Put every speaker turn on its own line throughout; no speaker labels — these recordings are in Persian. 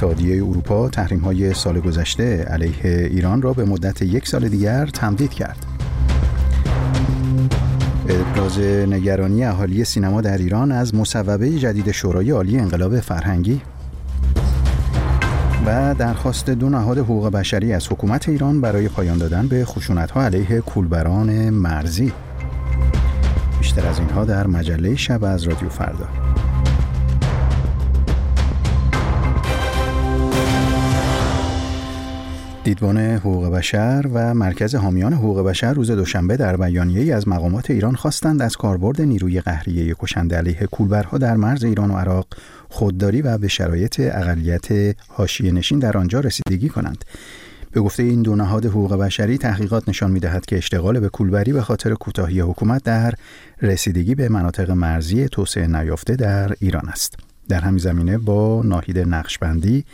اتحادیه اروپا تحریم‌های سال گذشته علیه ایران را به مدت 1 سال دیگر تمدید کرد. ابراز نگرانی اهالی سینما در ایران از مصوبه جدید شورای عالی انقلاب فرهنگی و درخواست 2 نهاد حقوق بشری از حکومت ایران برای پایان دادن به خشونت‌ها علیه کولبران مرزی. بیشتر از اینها در مجله شب از رادیو فردا. دیدبان حقوق بشر و مرکز حامیان حقوق بشر روز دوشنبه در بیانیه‌ای از مقامات ایران خواستند از کاربرد نیروی قهریه کشنده علیه کولبرها در مرز ایران و عراق خودداری و به شرایط اقلیت حاشیه‌نشین در آنجا رسیدگی کنند. به گفته این 2 نهاد حقوق بشری، تحقیقات نشان می‌دهد که اشتغال به کولبری به خاطر کوتاهی حکومت در رسیدگی به مناطق مرزی توسعه نیافته در ایران است. در همین زمینه با ناهید نقشبندی،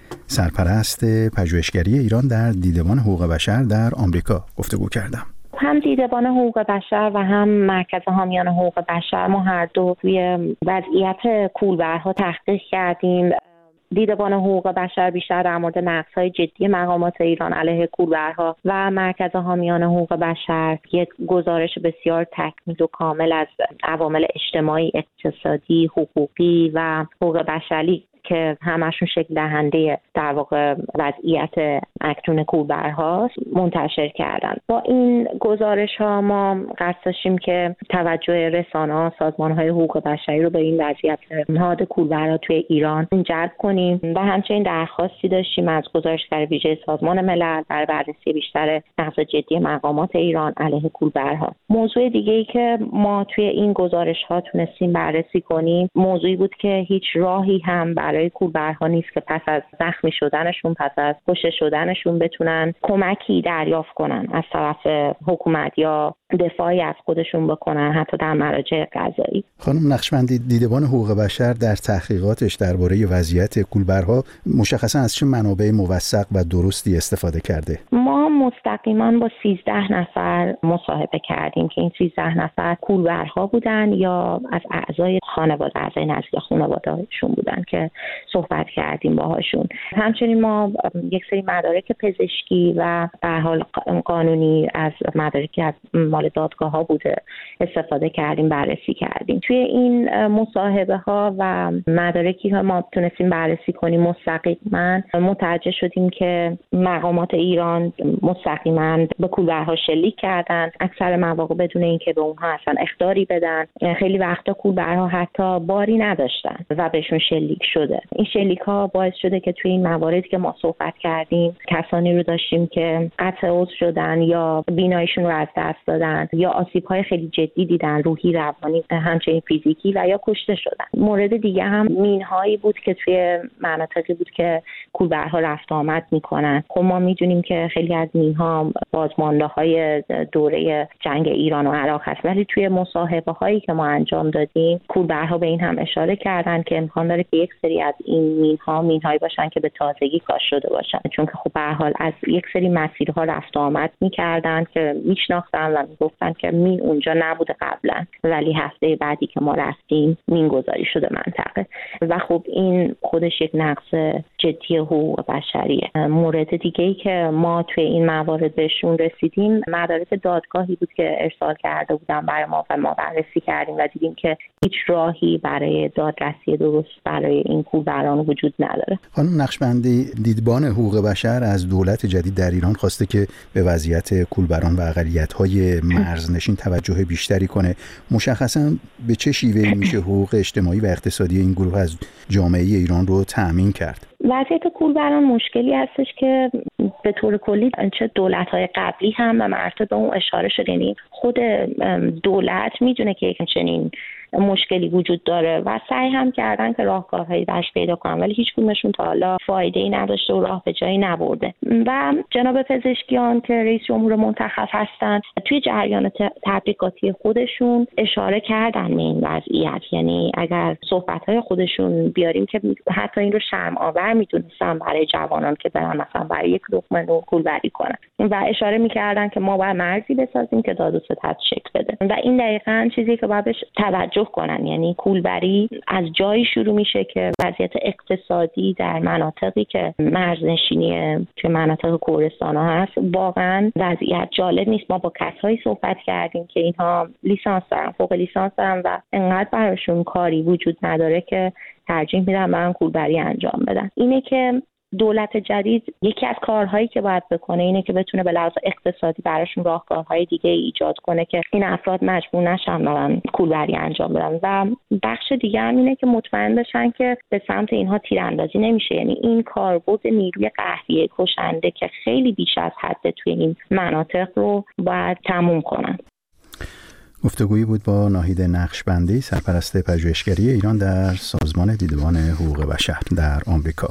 سرپرست پژوهشگری ایران در دیدبان حقوق بشر در آمریکا گفتگو کردم.
هم دیدبان حقوق بشر و هم مرکز حامیان حقوق بشر ما هر دو روی وضعیت کولبرها تحقیق کردیم. دیدبان حقوق بشر بیشتر در مورد نقض‌های جدی مقامات ایران علیه کولبرها و مرکز حامیان حقوق بشر یک گزارش بسیار تکمیل و کامل از عوامل اجتماعی، اقتصادی، حقوقی و حقوق بشری که همشون شکل دهنده در واقع وضعیت اکنون کولبرهاست منتشر کردن. با این گزارش ها ما قصد داشتیم که توجه رسانه‌ها، سازمان‌های حقوق بشری رو به این وضعیت نهاد کولبرها توی ایران جلب کنیم و همچنین درخواستی داشتیم از گزارشگر ویژه سازمان ملل برای بررسی بیشتر نقض جدی مقامات ایران علیه کولبرها. موضوع دیگه‌ای که ما توی این گزارش ها تونستیم بررسی کنیم موضوعی بود که هیچ راهی هم برای کولبرها نیست که پس از زخمی شدنشون، پس از کشته شدنشون بتونن کمکی دریافت کنن از طرف حکومت یا دفاعی از خودشون بکنن، حتی در مراجع قضایی.
خانم نقشبندی، دیدبان حقوق بشر در تحقیقاتش درباره وضعیت کولبرها مشخصا از چه منابع موثق و درستی استفاده کرده؟
ما مستقیما با 13 نفر مصاحبه کردیم که این 13 نفر کولبرها بودن یا از اعضای خانواده، اعضای نزدیک خانواده‌شون بودن که صحبت کردیم باهاشون. همچنین ما یک سری مدارک پزشکی و به هر حال قانونی از مدارکی از مال دادگاه‌ها بوده استفاده کردیم، بررسی کردیم. توی این مصاحبه ها و مدارکی که ما تونستیم بررسی کنیم مستقیما متوجه شدیم که مقامات ایران مستقیما به کولبرها شلیک کردن، اکثر مواقع بدون اینکه به اونها اصلا اخطاری بدن. خیلی وقتا کولبرها حتی باری نداشتن و بهشون شلیک شده. این شلیک ها باعث شده که توی این مواردی که ما صحبت کردیم کسانی رو داشتیم که قطع عضو شدن یا بیناییشون رو از دست دادن یا آسیب‌های خیلی جدی دیدن، روحی، روانی، همچنین فیزیکی، و یا کشته شدن. مورد دیگه هم مین‌هایی بود که توی مناطقی بود که کولبرها رفت آمد می‌کنن. خب ما می‌دونیم که خیلی از مین‌ها بازمانده‌های دوره جنگ ایران و عراق هست، ولی توی مصاحبه‌هایی که ما انجام دادیم کولبرها به این هم اشاره کردن که امکان داره که یک سری از این مین‌هایی باشن که به تازگی کاشته شده باشن، چون که خب به هر حال از یک سری مسیرها رفت آمد می‌کردن که میشناختن و میگفتن که مین اونجا نبوده قبلا، ولی هفته بعدی که ما رفتیم مین گذاری شده منطقه و خب این خودش یک نقض جدی حقوق بشریه. مورد دیگه‌ای که ما توی این موارد بهشون رسیدیم مدارک دادگاهی بود که ارسال کرده بودن برای ما و ما بررسی کردیم و دیدیم که هیچ راهی برای دادرسی درست برای این کولبران وجود نداره.
خانم نقشبندی، دیدبان حقوق بشر از دولت جدید در ایران خواسته که به وضعیت کولبران و اقلیت‌های مرزنشین توجه بیشتری کنه. مشخصاً به چه شیوهی میشه حقوق اجتماعی و اقتصادی این گروه از جامعه ایران رو تأمین کرد؟
وضعیت کولبران مشکلی هستش که به طور کلی چه دولت‌های قبلی هم به مراتب به اون اشاره شده، یعنی خود دولت میدونه که یک چنین مشکلی وجود داره و سعی هم کردن که راهکارهایی براش پیدا کنن، ولی هیچ کدومشون تا حالا فایده‌ای نداشته و راه به جایی نبرده. و جناب پزشکیان که رئیس جمهور منتخب هستن توی جریان تبریکاتی خودشون اشاره کردن به این وضعیت، یعنی اگر صحبت‌های خودشون بیاریم که حتی این رو شرم آور می‌دونستن برای جوانان که برن مثلا برای یک لقمه نون کولبری کنن و اشاره می‌کردن که ما باید مرزی بسازیم که داد و ستد شکل بده و این دقیقاً چیزی که باید بهش توجه توجه کنن. یعنی کولبری از جایی شروع میشه که وضعیت اقتصادی در مناطقی که مرزنشینی توی مناطق کوهستان ها هست واقعا وضعیت جالب نیست. ما با کسایی صحبت کردیم که اینها لیسانس دارن، فوق لیسانس دارن و انقدر براشون کاری وجود نداره که ترجیح میدن برن کولبری انجام بدن. اینه که دولت جدید یکی از کارهایی که باید بکنه اینه که بتونه به لحاظ اقتصادی براشون راهکارهای دیگه ایجاد کنه که این افراد مجبور نشن برن کولبری انجام بدن. و بخش دیگه هم اینه که مطمئن بشن که به سمت اینها تیراندازی نمیشه. یعنی این کاربرد نیروی قهریه کشنده که خیلی بیش از حد توی این مناطق رو باید تموم کنن.
گفتگویی بود با ناهید نقشبندی، سرپرست پژوهشگری ایران در سازمان دیدبان حقوق بشر در آمریکا.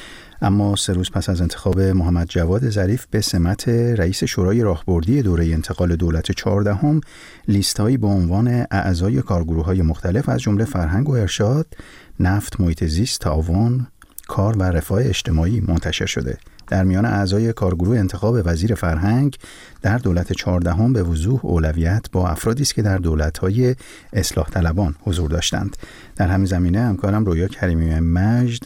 اما 3 روز پس از انتخاب محمد جواد ظریف به سمت رئیس شورای راهبردی دوره انتقال دولت 14 لیست‌هایی با عنوان اعضای کارگروه‌های مختلف از جمله فرهنگ و ارشاد، نفت، محیط زیست، تعاون، کار و رفاه اجتماعی منتشر شده. در میان اعضای کارگروه انتخاب وزیر فرهنگ در دولت 14 به وضوح اولویت با افرادی است که در دولت‌های اصلاح طلبان حضور داشتند. در همین زمینه همکارم رویا کریمی مجد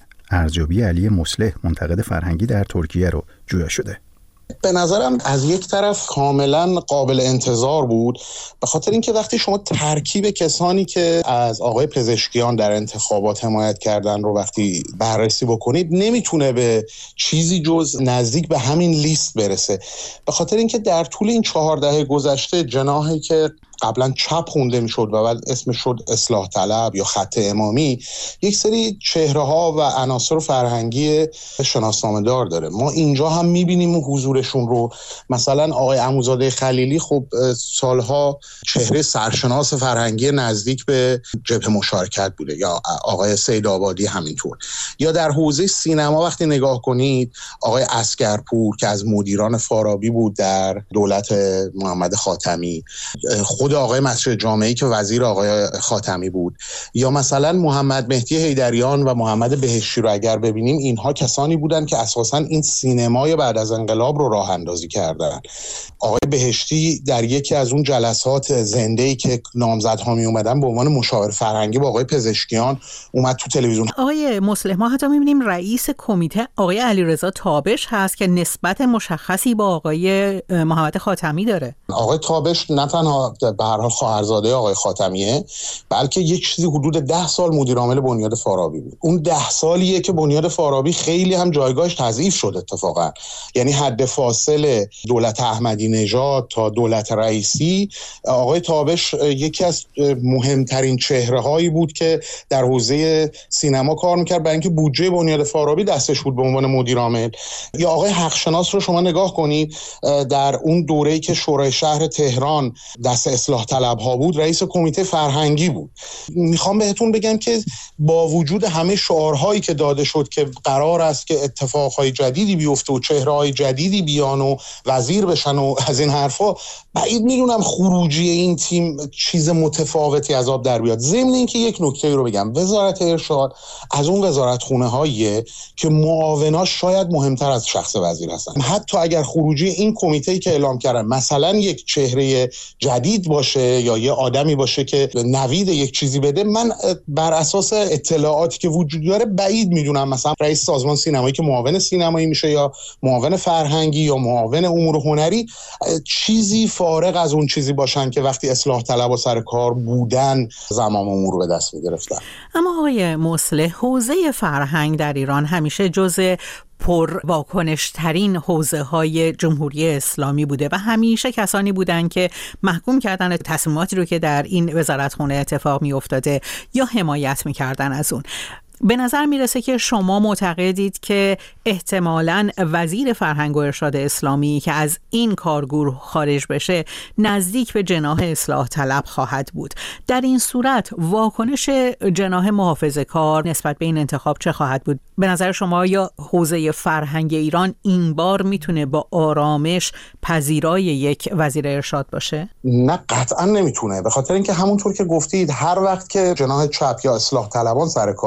ارجابی علی مصلح، منتقد فرهنگی در ترکیه رو جویا شده.
به نظرم از یک طرف کاملا قابل انتظار بود، به خاطر اینکه وقتی شما ترکیب کسانی که از آقای پزشکیان در انتخابات حمایت کردن رو وقتی بررسی بکنید نمیتونه به چیزی جز نزدیک به همین لیست برسه. به خاطر اینکه در طول این 4 دهه گذشته جناحی که قبلا چپ خونده میشد و بعد اسمش شد اصلاح طلب یا خط امامی، یک سری چهره ها و عناصر فرهنگی شناسنامه دار داره. ما اینجا هم میبینیم حضورشون رو. مثلا آقای عموزاده خلیلی خب سالها چهره سرشناس فرهنگی نزدیک به جبهه مشارکت بوده، یا آقای سیدآبادی همینطور. یا در حوزه سینما وقتی نگاه کنید آقای عسگرپور که از مدیران فارابی بود در دولت محمد خاتمی، خود آقای مسجد جامعی که وزیر آقای خاتمی بود، یا مثلا محمد مهدی حیدریان و محمد بهشتی رو اگر ببینیم، اینها کسانی بودن که اساساً این سینمای بعد از انقلاب رو راه اندازی کردن. آقای بهشتی در یکی از اون جلسات زنده‌ای که نامزدها می اومدن به عنوان مشاور فرهنگی با آقای پزشکیان اومد تو تلویزیون.
آقای مصلح، ما حتی می‌بینیم رئیس کمیته آقای علیرضا تابش هست که نسبت مشخصی با آقای محمد خاتمی داره.
آقای تابش نه تنها به هر حال خواهرزاده آقای خاتمیه، بلکه یک چیزی حدود 10 سال مدیر عامل بنیاد فارابی بود. اون 10 سالیه که بنیاد فارابی خیلی هم جایگاهش تضعیف شد اتفاقا. یعنی حد فاصل دولت احمدی نژاد تا دولت رئیسی، آقای تابش یکی از مهمترین چهره‌هایی بود که در حوزه سینما کار می‌کرد، برای اینکه بودجه بنیاد فارابی دستش بود به عنوان مدیر عامل. یا آقای حقشناس رو شما نگاه کنید، در اون دوره‌ای که شورای شهر تهران دست اصلاح طلب ها بود رئیس کمیته فرهنگی بود. میخوام بهتون بگم که با وجود همه شعارهایی که داده شد که قرار است که اتفاقهای جدیدی بیفته و چهره‌های جدیدی بیان و وزیر بشن و از این حرفا، بعید میدونم خروجی این تیم چیز متفاوتی از آب در بیاد. ضمن اینکه یک نکته رو بگم، وزارت ارشاد از اون وزارتخونه هاییه که معاوناش شاید مهمتر از شخص وزیر هستن. حتی اگر خروجی این کمیته‌ای که اعلام کردن مثلا یک چهره جدید باشه یا یه آدمی باشه که نوید یک چیزی بده، من بر اساس اطلاعاتی که وجود داره بعید میدونم مثلا رئیس سازمان سینمایی که معاون سینمایی میشه یا معاون فرهنگی یا معاون امور هنری چیزی فارغ از اون چیزی باشن که وقتی اصلاح طلبا سر کار بودن زمام امور به دست میگرفتن.
اما آقای مصلح، حوزه فرهنگ در ایران همیشه جزء پر واکنش ترین حوزه های جمهوری اسلامی بوده و همیشه کسانی بودن که محکوم کردن تصمیماتی رو که در این وزارتخونه اتفاق می افتاده یا حمایت می کردن از اون. به نظر میرسه که شما معتقدید که احتمالاً وزیر فرهنگ و ارشاد اسلامی که از این کارگروه خارج بشه نزدیک به جناح اصلاح طلب خواهد بود. در این صورت واکنش جناح محافظه‌کار نسبت به این انتخاب چه خواهد بود؟ به نظر شما یا حوزه فرهنگ ایران این بار میتونه با آرامش پذیرای یک وزیر ارشاد باشه؟
نه، قطعا نمیتونه. به خاطر اینکه همونطور که گفتید هر وقت که جناح چپ یا اصلاح طلبان سر کارن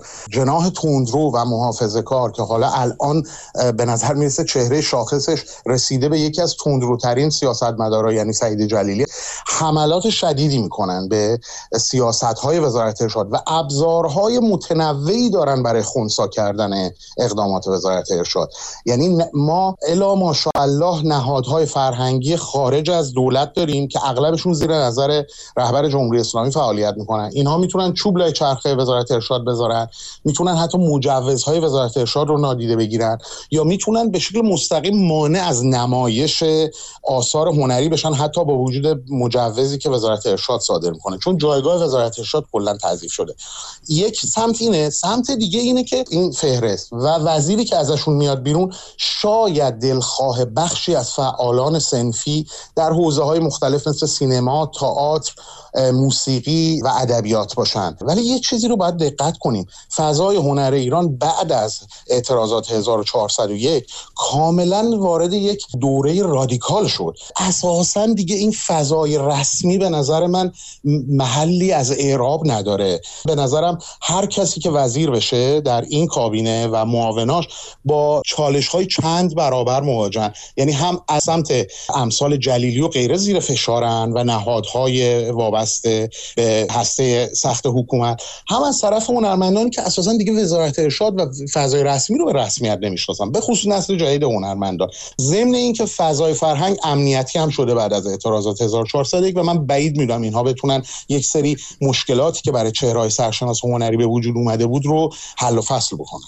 جناح تندرو و محافظه‌کار که حالا الان به نظر میرسه چهره شاخصش رسیده به یکی از تندروترین سیاستمدارا یعنی سعید جلیلی، حملات شدیدی میکنن به سیاست‌های وزارت ارشاد و ابزارهای متنوعی دارن برای خنثی کردن اقدامات وزارت ارشاد. یعنی ما الا ماشاءالله نهادهای فرهنگی خارج از دولت داریم که اغلبشون زیر نظر رهبر جمهوری اسلامی فعالیت میکنن. اینها میتونن چوب لای چرخه وزارت ارشاد بذارن، میتونن حتی مجوزهای وزارت ارشاد رو نادیده بگیرن، یا میتونن به شکل مستقیم مانع از نمایش آثار هنری بشن حتی با وجود مجوزی که وزارت ارشاد صادر میکنه، چون جایگاه وزارت ارشاد کلا تضعیف شده. یک سمت اینه، سمت دیگه اینه که این فهرست و وزیری که ازشون میاد بیرون شاید دلخواه بخشی از فعالان صنفی در حوزه‌های مختلف مثل سینما، تئاتر، موسیقی و ادبیات باشند. ولی یه چیزی رو باید دقت کنیم، فضای هنر ایران بعد از اعتراضات 1401 کاملا وارد یک دوره رادیکال شد. اساساً دیگه این فضای رسمی به نظر من محلی از اعراب نداره. به نظرم هر کسی که وزیر بشه در این کابینه و معاوناش با چالش‌های چند برابر مواجهن، یعنی هم از سمت امثال جلیلی و غیره زیر فشارن و نهادهای وابسته به هسته سخت حکومت، هم از طرف هنرمندانی که اساسا دیگه وزارت ارشاد و فضای رسمی رو به رسمیت نمیشناسن، به خصوص نسل جدید هنرمندان. ضمن اینکه فضای فرهنگ امنیتی هم شده بعد از اعتراضات 1401 و من بعید میدونم اینها بتونن یک سری مشکلاتی که برای چهره‌های سرشناس هنری به وجود اومده بود رو حل و فصل بکنن.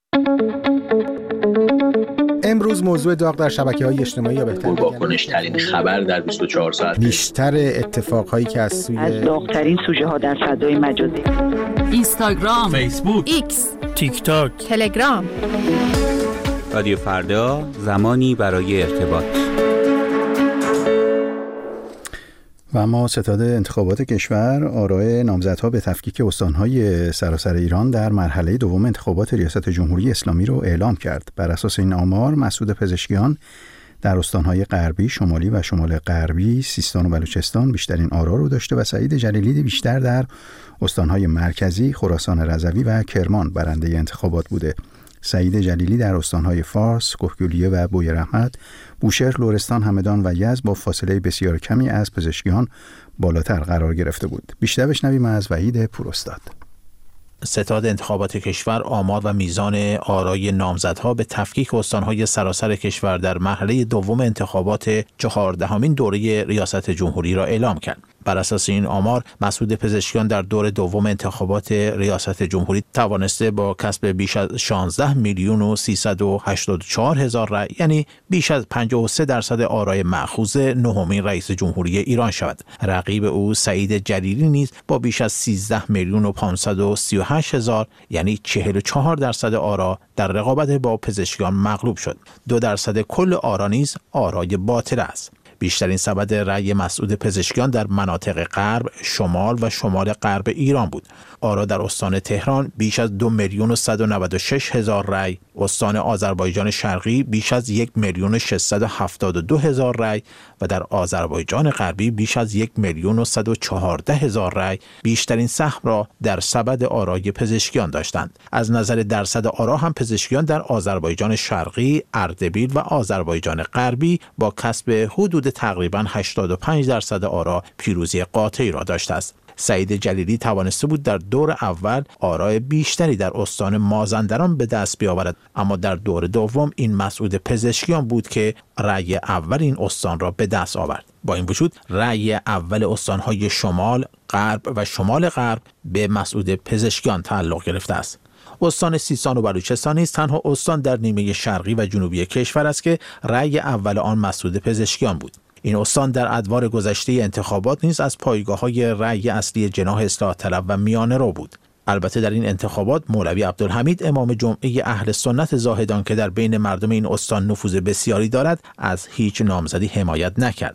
امروز موضوع داغ در شبکه‌های اجتماعی یا بهتر
واکنش‌ترین خبر در 24 ساعت،
بیشتر اتفاقهایی که از
داغ‌ترین سوژه‌ها در فضای مجازی،
اینستاگرام،
فیسبوک،
ایکس،
تیک تاک،
تلگرام.
رادیو فردا، زمانی برای ارتباط.
و اما ستاد انتخابات کشور آراء نامزدها به تفکیک استانهای سراسر ایران در مرحله دوم انتخابات ریاست جمهوری اسلامی رو اعلام کرد. بر اساس این آمار مسعود پزشکیان در استانهای غربی، شمالی و شمال غربی، سیستان و بلوچستان بیشترین آرا رو داشته و سعید جلیلی بیشتر در استانهای مرکزی، خراسان رضوی و کرمان برنده انتخابات بوده. سعید جلیلی در استانهای فارس، کهگیلویه و بویرحمت، بوشهر، لرستان، همدان و یزد با فاصله بسیار کمی از پزشکیان بالاتر قرار گرفته بود. بیشتر بشنویم از وحید پوراستاد.
ستاد انتخابات کشور آمار و میزان آرای نامزدها به تفکیک استانهای سراسر کشور در مرحله دوم انتخابات 14مین دوره ریاست جمهوری را اعلام کرد. بر اساس این آمار مسعود پزشکیان در دور دوم انتخابات ریاست جمهوری توانسته با کسب بیش از 16,384,000 رأی، یعنی بیش از 53% آرای مأخوذ نهمین رئیس جمهوری ایران شود. رقیب او سعید جلیلی نیز با بیش از 13,538,000 یعنی 44% آرا در رقابت با پزشکیان مغلوب شد. 2% کل آرا نیز آرای باطل است. بیشترین سبد رأی مسعود پزشکیان در مناطق غرب، شمال و شمال غرب ایران بود. آرا در استان تهران بیش از 2,196,000 رأی، استان آذربایجان شرقی بیش از 1,672,000 رأی و در آذربایجان غربی بیش از 1,114,000 رأی بیشترین سهم را در سبد آرای پزشکیان داشتند. از نظر درصد آرا هم پزشکیان در آذربایجان شرقی، اردبیل و آذربایجان غربی با کسب حدود تقریباً 85% آرا پیروزی قاطعی را داشته است. سعید جلیلی توانسته بود در دور اول آرای بیشتری در استان مازندران به دست بیاورد، اما در دور دوم این مسعود پزشکیان بود که رأی اول این استان را به دست آورد. با این وجود رأی اول استانهای شمال، غرب و شمال غرب به مسعود پزشکیان تعلق گرفته است. استان سیستان و بلوچستان نیز تنها استان در نیمه شرقی و جنوبی کشور است که رأی اول آن مسعود پزشکیان بود. این استان در ادوار گذشته انتخابات نیز از پایگاه‌های رأی اصلی جناح اصلاح طلب و میانه رو بود. البته در این انتخابات مولوی عبدالحمید امام جمعه اهل سنت زاهدان که در بین مردم این استان نفوذ بسیاری دارد از هیچ نامزدی حمایت نکرد.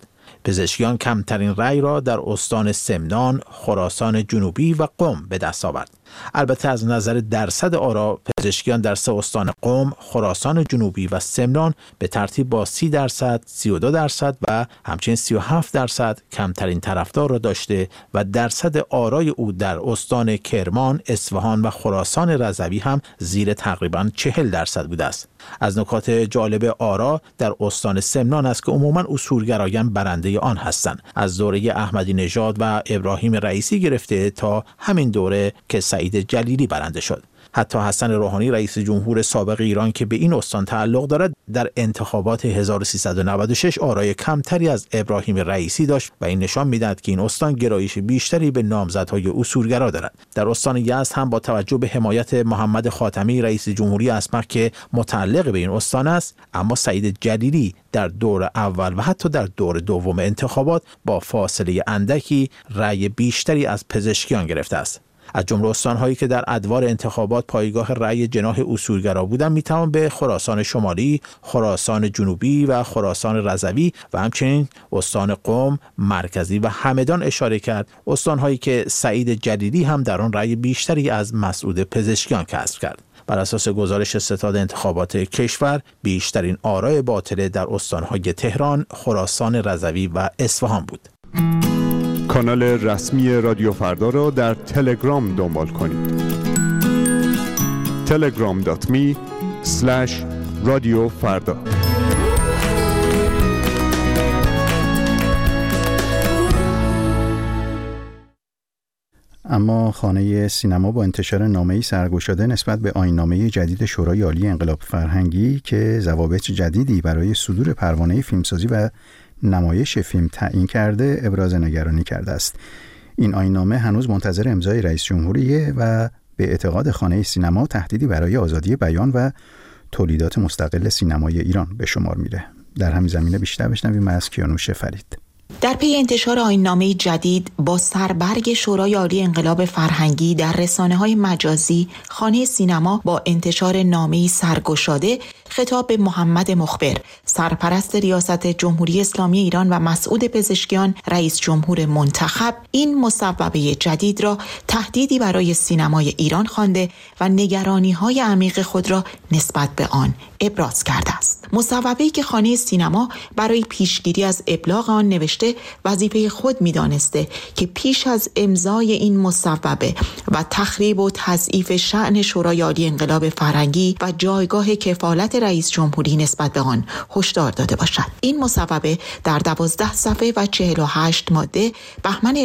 پزشکیان کمترین رأی را در استان سمنان، خراسان جنوبی و قم به دست آورد. البته از نظر درصد آرا پزشکیان در 3 استان قم، خراسان جنوبی و سمنان به ترتیب با 30%، 32% و همچنین 37% کمترین طرفدار را داشته و درصد آرای او در استان کرمان، اصفهان و خراسان رضوی هم زیر تقریباً 40% بوده است. از نکات جالب آرا در استان سمنان است که عموماً اصولگرایان برنده آن هستند، از دوره احمدی نژاد و ابراهیم رئیسی گرفته تا همین دوره که سعید جلیلی برنده شد. حتی حسن روحانی رئیس جمهور سابق ایران که به این استان تعلق دارد در انتخابات 1396 آرای کمتری از ابراهیم رئیسی داشت و این نشان می‌دهد که این استان گرایش بیشتری به نامزدهای اصولگرا دارد. در استان یزد هم با توجه به حمایت محمد خاتمی رئیس جمهوری اسمق که متعلق به این استان است، اما سعید جلیلی در دور اول و حتی در دور دوم انتخابات با فاصله اندکی رأی بیشتری از پزشکیان گرفته است. از جمله استان‌هایی که در ادوار انتخابات پایگاه رأی جناح اصولگرا بودند میتوان به خراسان شمالی، خراسان جنوبی و خراسان رضوی و همچنین استان قم، مرکزی و همدان اشاره کرد، استان‌هایی که سعید جلیلی هم در آن رأی بیشتری از مسعود پزشکیان کسب کرد. بر اساس گزارش ستاد انتخابات کشور بیشترین آرای باطله در استان‌های تهران، خراسان رضوی و اصفهان بود.
کانال رسمی رادیو فردا را در تلگرام دنبال کنید. telegram.me/رادیوفردا.
اما خانه سینما با انتشار نامه‌ای سرگشاده نسبت به آیین‌نامه جدید شورای عالی انقلاب فرهنگی که ضوابط جدیدی برای صدور پروانه فیلمسازی و نمایش فیلم تعیین کرده ابراز نگرانی کرده است. این آیین‌نامه هنوز منتظر امضای رئیس جمهوریه و به اعتقاد خانه سینما تهدیدی برای آزادی بیان و تولیدات مستقل سینمای ایران به شمار میره. در همین زمینه بیشتر بشنویم از کیانوش فرید.
در پی انتشار آیین‌نامه جدید با سربرگ شورای عالی انقلاب فرهنگی در رسانه‌های مجازی، خانه سینما با انتشار نامه‌ای سرگشاده خطاب به محمد مخبر، سرپرست ریاست جمهوری اسلامی ایران و مسعود پزشکیان، رئیس جمهور منتخب، این مصوبه جدید را تهدیدی برای سینمای ایران خوانده و نگرانی‌های عمیق خود را نسبت به آن ابراز کرده است. مصوبه‌ای که خانه سینما برای پیشگیری از ابلاغ آن نوشته وظیفه خود می‌دانسته که پیش از امضای این مصوبه و تخریب و تضعیف شأن شورای عالی انقلاب فرهنگی و جایگاه کفالت رئیس جمهوری نسبت به آن هشدار داده باشد. این مصوبه در 12 صفحه و 48 ماده بهمن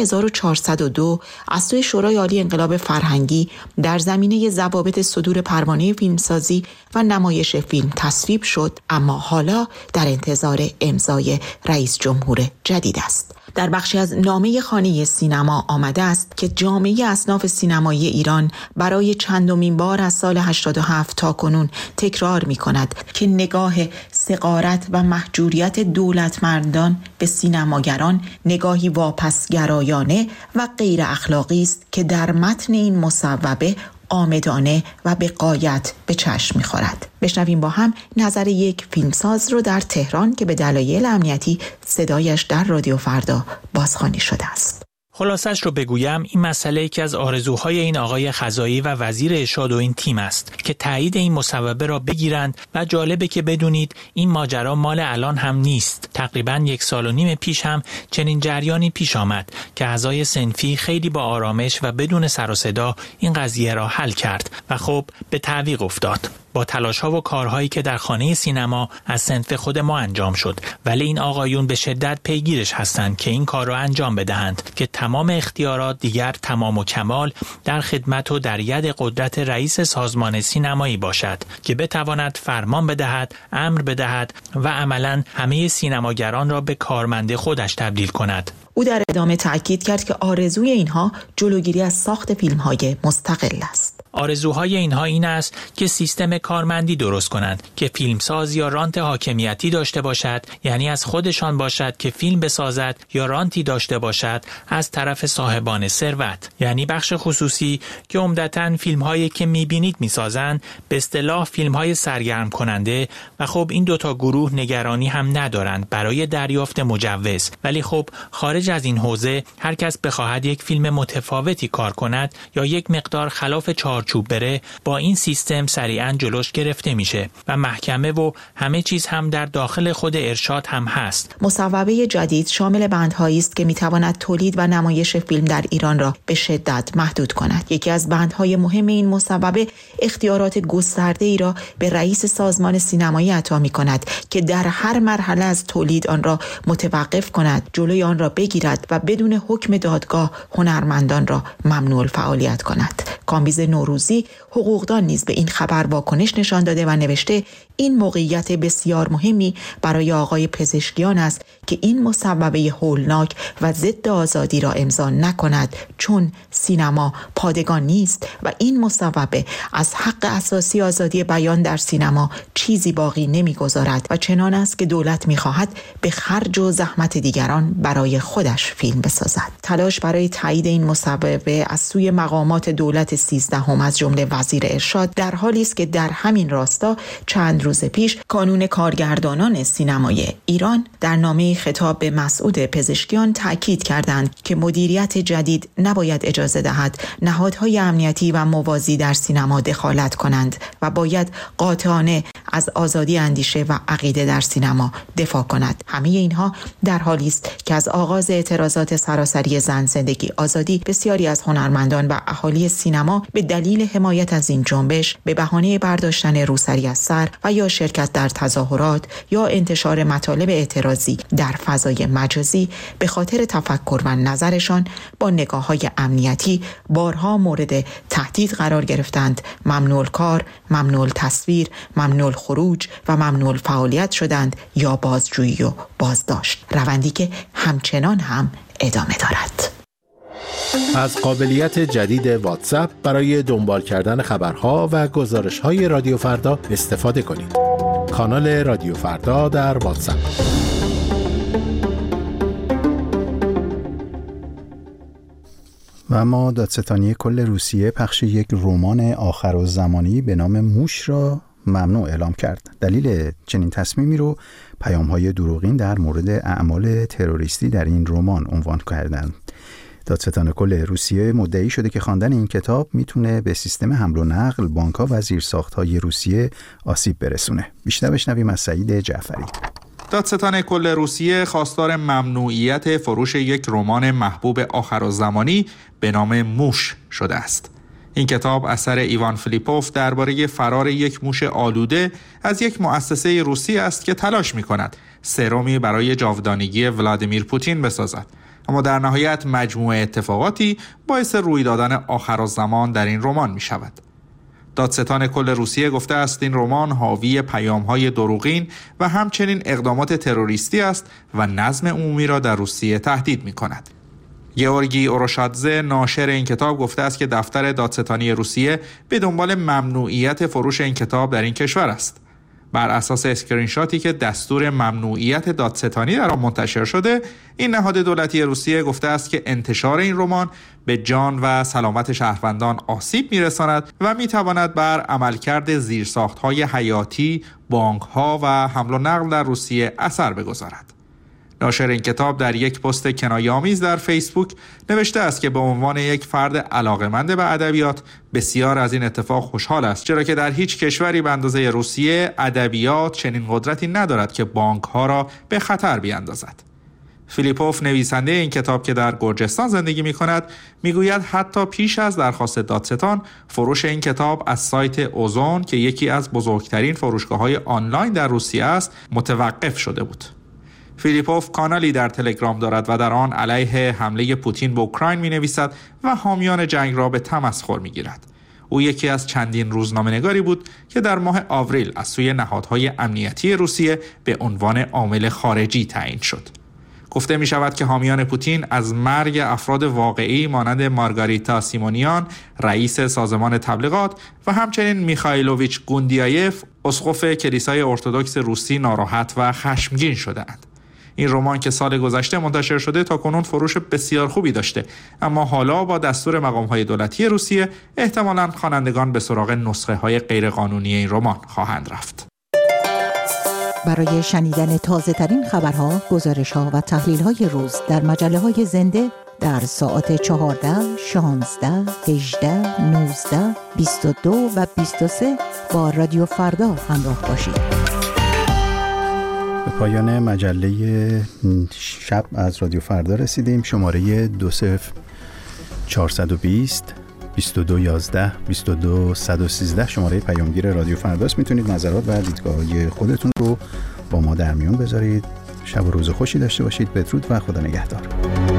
1402 از سوی شورای عالی انقلاب فرهنگی در زمینه ضوابط صدور پروانه فیلمسازی و نمایش فیلم تصویب شد، اما حالا در انتظار امضای رئیس جمهور جدید است. در بخشی از نامه خانه سینما آمده است که جامعه اصناف سینمایی ایران برای چندمین بار از سال 87 تا کنون تکرار می کند که نگاه صغارت و محجوریت دولتمردان به سینماگران نگاهی واپسگرایانه و غیر اخلاقی است که در متن این مصوبه آمدانه و به غایت به چشم می‌خورد. بشنویم با هم نظر یک فیلمساز رو در تهران که به دلایل امنیتی صدایش در رادیو فردا بازخوانی شده است.
خلاصش رو بگویم، این مسئله یکی از آرزوهای این آقای خزایی و وزیر ارشاد و این تیم است که تایید این مصوبه را بگیرند و جالبه که بدونید این ماجرا مال الان هم نیست. تقریباً 1.5 سال پیش هم چنین جریانی پیش آمد که اعضای صنفی خیلی با آرامش و بدون سر و صدا این قضیه را حل کرد و خب به تعویق افتاد. با تلاش‌ها و کارهایی که در خانه سینما از صنف خود ما انجام شد، ولی این آقایون به شدت پیگیرش هستند که این کار را انجام بدهند که تمام اختیارات دیگر تمام و کمال در خدمت و در ید قدرت رئیس سازمان سینمایی باشد که بتواند فرمان بدهد، امر بدهد و عملاً همه سینماگران را به کارمند خودش تبدیل کند.
او در ادامه تأکید کرد که آرزوی اینها جلوگیری از ساخت فیلم‌های مستقل است.
آرزوهای اینها این است که سیستم کارمندی درست کنند که فیلمساز یا رانت حاکمیتی داشته باشد، یعنی از خودشان باشد که فیلم بسازد، یا رانتی داشته باشد از طرف صاحبان ثروت، یعنی بخش خصوصی که عمدتاً فیلم‌هایی که می‌بینید می‌سازند، به اصطلاح فیلم‌های سرگرم کننده. و خب این دوتا گروه نگرانی هم ندارند برای دریافت مجوز، ولی خب خارج از این حوزه هر کس بخواهد یک فیلم متفاوتی کار کند یا یک مقدار خلاف چارچوب بره، با این سیستم سریعاً جلوش گرفته میشه و محکمه و همه چیز هم در داخل خود ارشاد هم هست.
مصوبه جدید شامل بندهایی است که میتواند تولید و نمایش فیلم در ایران را به شدت محدود کند. یکی از بندهای مهم این مصوبه اختیارات گسترده‌ای را به رئیس سازمان سینمایی عطا می‌کند که در هر مرحله از تولید آن را متوقف کند، جلوی آن را بگیرد و بدون حکم دادگاه هنرمندان را ممنوع الفعالیت کند. کامبیز نوروزی حقوقدان نیز به این خبر واکنش نشان داده و نوشته این موقعیت بسیار مهمی برای آقای پزشکیان است که این مصوبه هولناک و ضد آزادی را امضا نکند، چون سینما پادگان نیست و این مصوبه از حق اساسی آزادی بیان در سینما چیزی باقی نمیگذارد و چنان است که دولت میخواهد به خرج و زحمت دیگران برای خودش فیلم بسازد. تلاش برای تایید این مصوبه از سوی مقامات دولت 13 از جمله وزیر ارشاد در حالی است که در همین راستا چند روز پیش کانون کارگردانان سینمای ایران در نامه خطاب به مسعود پزشکیان تاکید کردند که مدیریت جدید نباید اجازه دهد نهادهای امنیتی و موازی در سینما دخالت کنند و باید قاطعانه از آزادی اندیشه و عقیده در سینما دفاع کند. همه اینها در حالی است که از آغاز اعتراضات سراسری زن زندگی آزادی بسیاری از هنرمندان و اهالی سینما به دلیل حمایت از این جنبش به بهانه برداشتن روسری از سر و یا شرکت در تظاهرات یا انتشار مطالب اعتراضی در فضای مجازی به خاطر تفکر و نظرشان با نگاه‌های امنیتی بارها مورد تهدید قرار گرفتند، ممنوع کار، ممنوع تصویر، ممنوع خروج و ممنوع فعالیت شدند یا بازجویی و بازداشت، روندی که همچنان هم ادامه دارد.
از قابلیت جدید واتساپ برای دنبال کردن خبرها و گزارش‌های رادیو فردا استفاده کنید. کانال رادیو فردا در واتساپ.
و اما دادستانی کل روسیه پخش یک رمان آخرالزمانی به نام موش را ممنوع اعلام کرد. دلیل چنین تصمیمی رو پیام‌های دروغین در مورد اعمال تروریستی در این رمان عنوان کردند. دادستان کل روسیه مدعی شده که خواندن این کتاب میتونه به سیستم حمل و نقل، بانک‌ها و زیرساخت‌های روسیه آسیب برسونه. بیشتر بشنویم از سعید جعفری.
دادستان کل روسیه خواستار ممنوعیت فروش یک رمان محبوب آخرالزمانی به نام موش شده است. این کتاب اثر ایوان فیلیپوف درباره فرار یک موش آلوده از یک مؤسسه روسی است که تلاش می‌کند سرومی برای جاودانگی ولادیمیر پوتین بسازد. اما در نهایت مجموعه اتفاقاتی باعث روی دادن آخرالزمان در این رمان می شود. دادستان کل روسیه گفته است این رمان حاوی پیام‌های دروغین و همچنین اقدامات تروریستی است و نظم عمومی را در روسیه تهدید می کند. گئورگی اوروشادزه ناشر این کتاب گفته است که دفتر دادستانی روسیه به دنبال ممنوعیت فروش این کتاب در این کشور است. بر اساس اسکرین شاتی که دستور ممنوعیت دادستانی در آن منتشر شده، این نهاد دولتی روسیه گفته است که انتشار این رمان به جان و سلامت شهروندان آسیب می‌رساند و می‌تواند بر عملکرد زیرساخت‌های حیاتی، بانک‌ها و حمل و نقل در روسیه اثر بگذارد. ناشر این کتاب در یک پست کنایه‌آمیز در فیسبوک نوشته است که به عنوان یک فرد علاقه‌مند به ادبیات بسیار از این اتفاق خوشحال است، چرا که در هیچ کشوری به اندازه روسیه ادبیات چنین قدرتی ندارد که بانک‌ها را به خطر بیاندازد. فیلیپوف نویسنده این کتاب که در گرجستان زندگی می‌کند می‌گوید حتی پیش از درخواست دادستان فروش این کتاب از سایت اوزون که یکی از بزرگترین فروشگاه‌های آنلاین در روسیه است متوقف شده بود. فیلیپوف کانالی در تلگرام دارد و در آن علیه حمله پوتین به اوکراین می‌نویسد و حامیان جنگ را به تمسخر می‌گیرد. او یکی از چندین روزنامه‌نگاری بود که در ماه آوریل از سوی نهادهای امنیتی روسیه به عنوان عامل خارجی تعیین شد. گفته می شود که حامیان پوتین از مرگ افراد واقعی مانند مارگاریتا سیمونیان رئیس سازمان تبلیغات و همچنین میخائیلوویچ گوندیایف اسقف کلیسای ارتدوکس روسی ناراحت و خشمگین شده‌اند. این رمان که سال گذشته منتشر شده تاکنون فروش بسیار خوبی داشته، اما حالا با دستور مقام‌های دولتی روسیه احتمالاً خوانندگان به سراغ نسخه‌های غیرقانونی این رمان خواهند رفت.
برای شنیدن تازه‌ترین خبرها، گزارش‌ها و تحلیل‌های روز در مجله‌های زنده در ساعات 14, 16, 18, 19, 22 و 23 با رادیو فردا همراه باشید.
به پایان مجله شب از رادیو فردا رسیدیم. شماره 20420 2211 22113 شماره پیامگیر رادیو فرداست. میتونید نظرات و دیدگاه‌های خودتون رو با ما در میون بذارید. شب و روز خوشی داشته باشید. بدرود و خدا نگهدار.